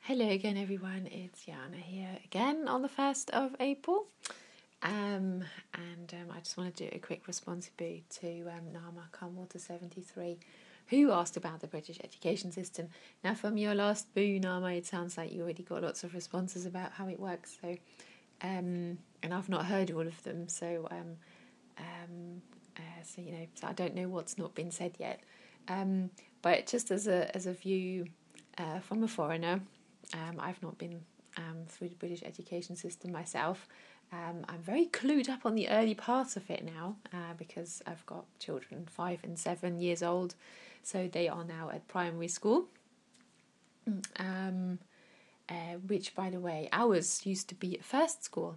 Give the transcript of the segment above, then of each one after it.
Hello again, everyone. It's Jana here again on the 1st of April. I just want to do a quick response to Nama Calmwater73, who asked about the British education system. Now, from your last boo, Nama, it sounds like you already got lots of responses about how it works. And I've not heard all of them. So I don't know what's not been said yet. But just as a view from a foreigner. I've not been through the British education system myself. I'm very clued up on the early parts of it now because I've got children 5 and 7 years old, so they are now at primary school. Which, by the way, ours used to be at first school.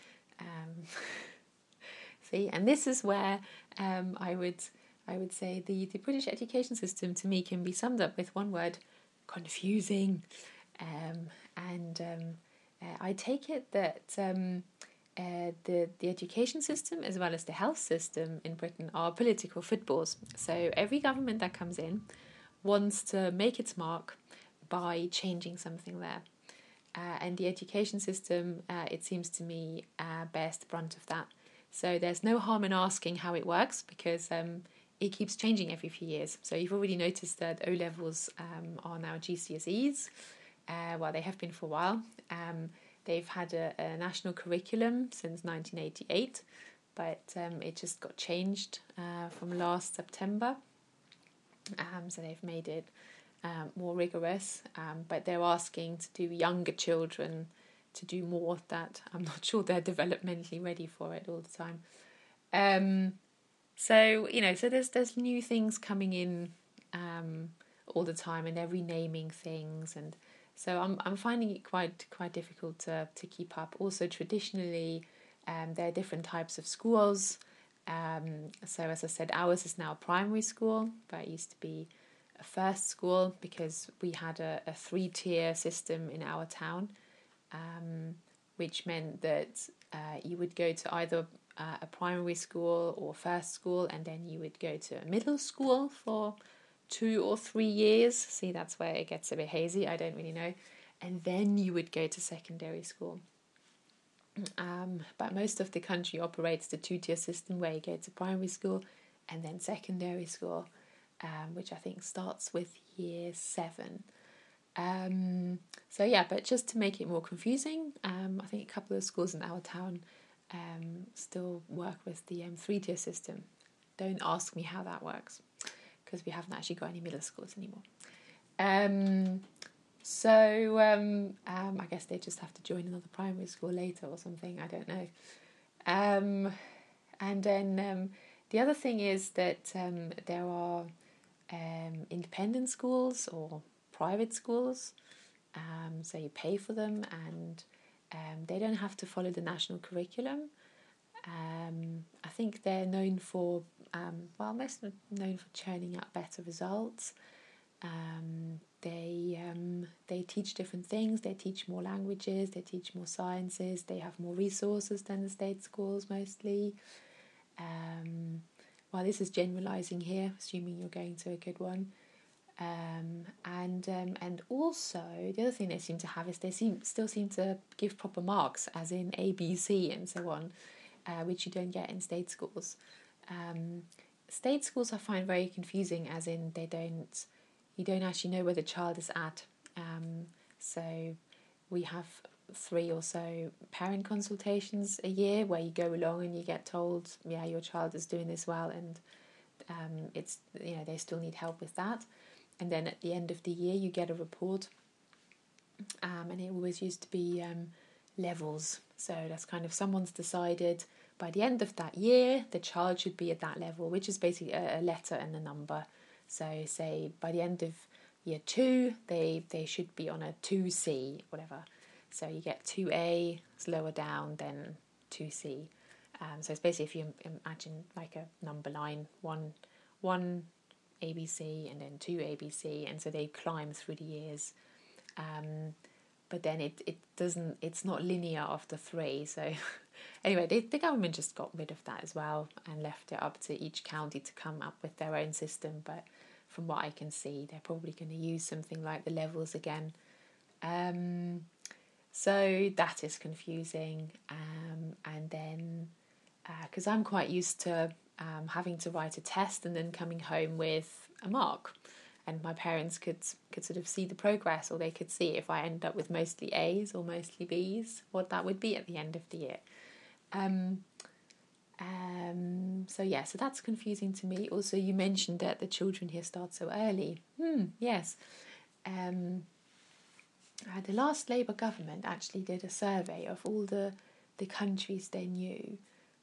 See, and this is where I would say the British education system to me can be summed up with one word: confusing. I take it that the education system as well as the health system in Britain are political footballs. So every government that comes in wants to make its mark by changing something there. And the education system, it seems to me, bears the brunt of that. So there's no harm in asking how it works because it keeps changing every few years. So you've already noticed that O-levels are now GCSEs. They have been for a while. They've had a national curriculum since 1988, but it just got changed from last September. So they've made it more rigorous, but they're asking to do younger children to do more that I'm not sure they're developmentally ready for it all the time. So there's new things coming in all the time, and they're renaming things, and so I'm finding it quite difficult to keep up. Also, traditionally, there are different types of schools. So as I said, ours is now a primary school, but it used to be a first school because we had a 3-tier system in our town, which meant that you would go to either a primary school or first school, and then you would go to a middle school for 2 or 3 years. See, that's where it gets a bit hazy. I don't really know. And then you would go to secondary school. But most of the country operates the 2-tier system where you go to primary school and then secondary school, which I think starts with year 7. But just to make it more confusing, I think a couple of schools in our town still work with the 3-tier system. Don't ask me how that works, because we haven't actually got any middle schools anymore. I guess they just have to join another primary school later or something, I don't know. And then the other thing is that there are independent schools or private schools, so you pay for them, and they don't have to follow the national curriculum. I think they're known for most known for churning out better results. They teach different things. They teach more languages. They teach more sciences. They have more resources than the state schools mostly. This is generalising here, assuming you're going to a good one. And also the other thing they seem to have is they still seem to give proper marks, as in A, B, C, and so on, which you don't get in state schools. State schools I find very confusing, as in you don't actually know where the child is at. So we have 3 or so parent consultations a year where you go along and you get told, yeah, your child is doing this well, and they still need help with that. And then at the end of the year you get a report, and it always used to be levels. So that's kind of someone's decided by the end of that year the child should be at that level, which is basically a letter and a number. So say by the end of year 2 they should be on a 2C, whatever. So you get 2A, it's lower down than 2C. So it's basically, if you imagine like a number line, one ABC and then 2 ABC, and so they climb through the years. But then it's not linear after 3. So anyway, the government just got rid of that as well and left it up to each county to come up with their own system. But from what I can see, they're probably going to use something like the levels again. So that is confusing. And then, because I'm quite used to having to write a test and then coming home with a mark, and my parents could sort of see the progress, or they could see if I end up with mostly A's or mostly B's, what that would be at the end of the year. So that's confusing to me. Also, you mentioned that the children here start so early. Yes. The last Labour government actually did a survey of all the countries they knew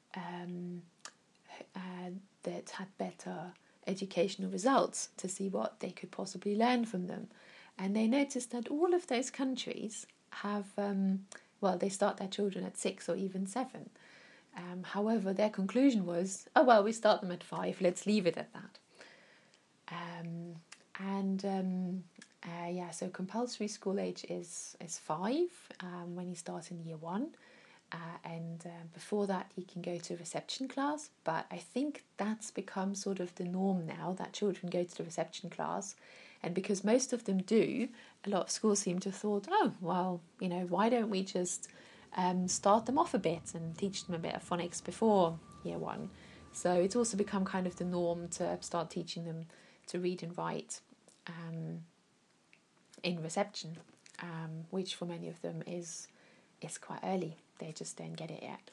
that had better educational results, to see what they could possibly learn from them. And they noticed that all of those countries have, they start their children at 6 or even 7. However, their conclusion was, we start them at 5, let's leave it at that. So compulsory school age is 5 when you start in year 1. And before that, you can go to reception class. But I think that's become sort of the norm now, that children go to the reception class. And because most of them do, a lot of schools seem to have thought, why don't we just start them off a bit and teach them a bit of phonics before year 1. So it's also become kind of the norm to start teaching them to read and write in reception, which for many of them is quite early. They just don't get it yet.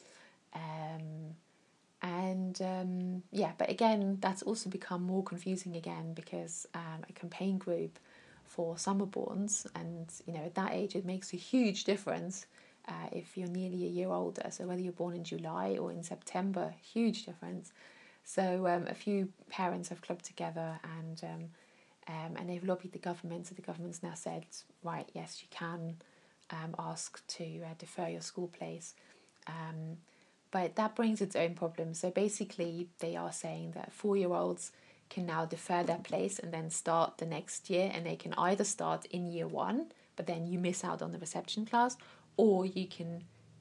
But again, that's also become more confusing again, because a campaign group for summerborns, and at that age it makes a huge difference if you're nearly a year older. So whether you're born in July or in September, huge difference. So a few parents have clubbed together and they've lobbied the government. So the government's now said, right, yes, you can ask to defer your school place. But that brings its own problems. So basically they are saying that 4-year-olds can now defer their place and then start the next year, and they can either start in year 1, but then you miss out on the reception class, or you can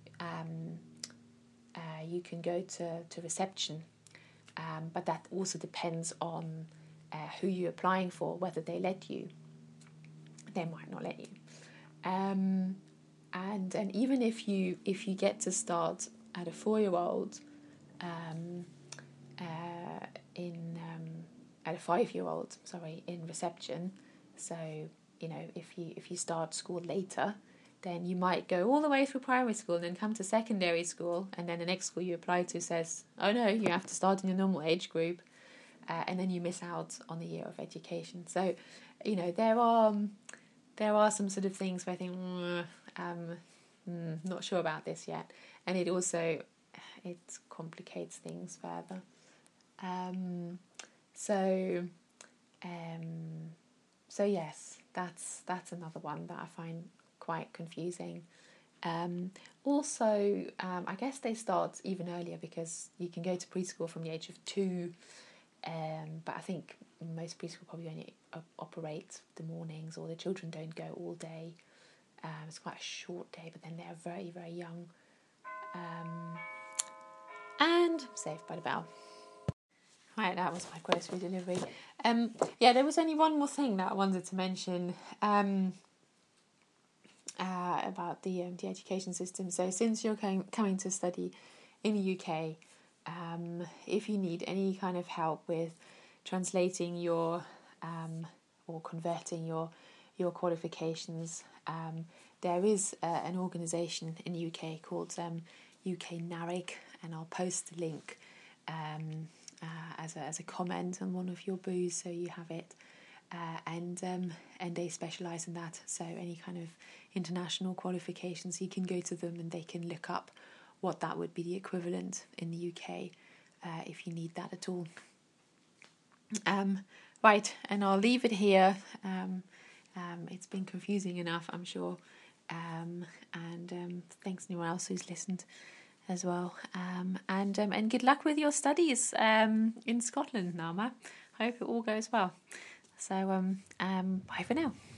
go to reception. But that also depends on who you're applying for, whether they let you. They might not let you. And even if you get to start at a 4-year-old at a 5-year-old, in reception. So if you start school later, then you might go all the way through primary school and then come to secondary school, and then the next school you apply to says, oh no, you have to start in your normal age group, and then you miss out on a year of education. So there are some sort of things where I think not sure about this yet, and it also complicates things further. So yes, that's another one that I find quite confusing. Also, I guess they start even earlier, because you can go to preschool from the age of 2, but I think most preschool probably only operate the mornings, or the children don't go all day. It's quite a short day, but then they're very, very young. And Saved by the Bell. Right, that was my grocery delivery. There was only one more thing that I wanted to mention about the education system. So since you're coming to study in the UK, if you need any kind of help with translating your or converting your qualifications, there is an organisation in the UK called UK NARIC, and I'll post the link as a comment on one of your boos, so you have it. And they specialise in that. So any kind of international qualifications, you can go to them and they can look up what that would be the equivalent in the UK if you need that at all. Right, and I'll leave it here. It's been confusing enough, I'm sure. And thanks to anyone else who's listened as well. And good luck with your studies in Scotland, Nama. I hope it all goes well. So bye for now.